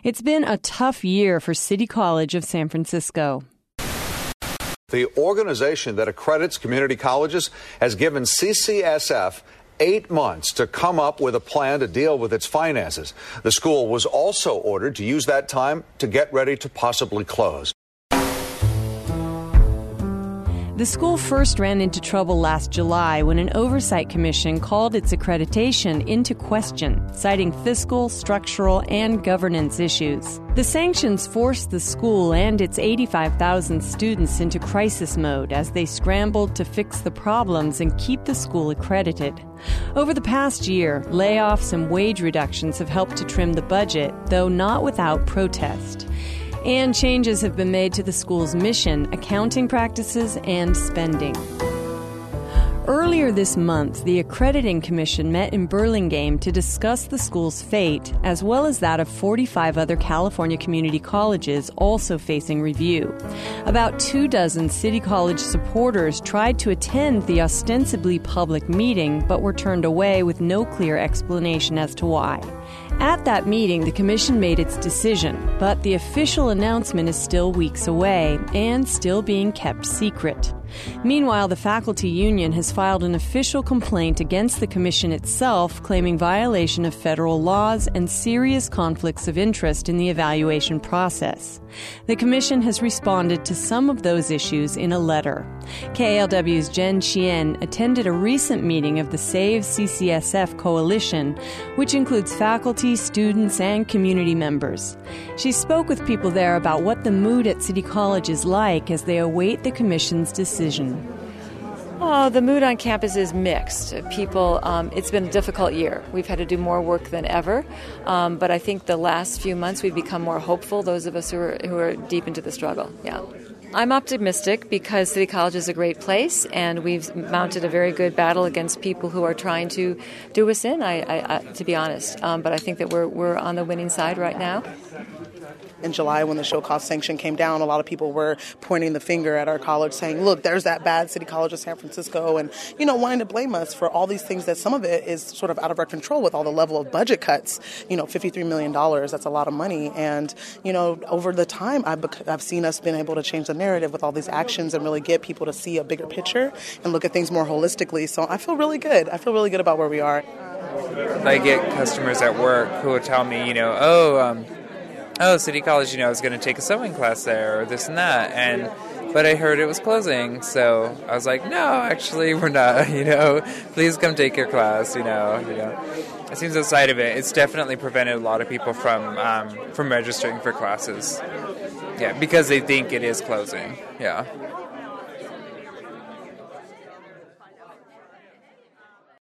It's been a tough year for City College of San Francisco. The organization that accredits community colleges has given CCSF 8 months to come up with a plan to deal with its finances. The school was also ordered to use that time to get ready to possibly close. The school first ran into trouble last July when an oversight commission called its accreditation into question, citing fiscal, structural, and governance issues. The sanctions forced the school and its 85,000 students into crisis mode as they scrambled to fix the problems and keep the school accredited. Over the past year, layoffs and wage reductions have helped to trim the budget, though not without protest. And changes have been made to the school's mission, accounting practices, and spending. Earlier this month, the Accrediting Commission met in Burlingame to discuss the school's fate, as well as that of 45 other California community colleges also facing review. About 24 City College supporters tried to attend the ostensibly public meeting, but were turned away with no clear explanation as to why. At that meeting, the commission made its decision, but the official announcement is still weeks away and still being kept secret. Meanwhile, the faculty union has filed an official complaint against the commission itself, claiming violation of federal laws and serious conflicts of interest in the evaluation process. The commission has responded to some of those issues in a letter. KALW's Jen Chien attended a recent meeting of the Save CCSF Coalition, which includes faculty, students, and community members. She spoke with people there about what the mood at City College is like as they await the commission's decision. Oh, the mood on campus is mixed. People, it's been a difficult year. We've had to do more work than ever, but I think the last few months we've become more hopeful, those of us who are deep into the struggle. Yeah. I'm optimistic because City College is a great place, and we've mounted a very good battle against people who are trying to do us in, to be honest. But I think that we're on the winning side right now. In July, when the show cause sanction came down, a lot of people were pointing the finger at our college saying, look, there's that bad City College of San Francisco, and, wanting to blame us for all these things that some of it is sort of out of our control with all the level of budget cuts. $53 million, that's a lot of money. And, over the time, I've seen us been able to change the narrative with all these actions and really get people to see a bigger picture and look at things more holistically. So I feel really good. I feel really good about where we are. I get customers at work who will tell me, City College, is going to take a sewing class there or this and that. But I heard it was closing. So I was like, no, actually, we're not, please come take your class, It seems outside of it, it's definitely prevented a lot of people from registering for classes. Yeah, because they think it is closing. Yeah.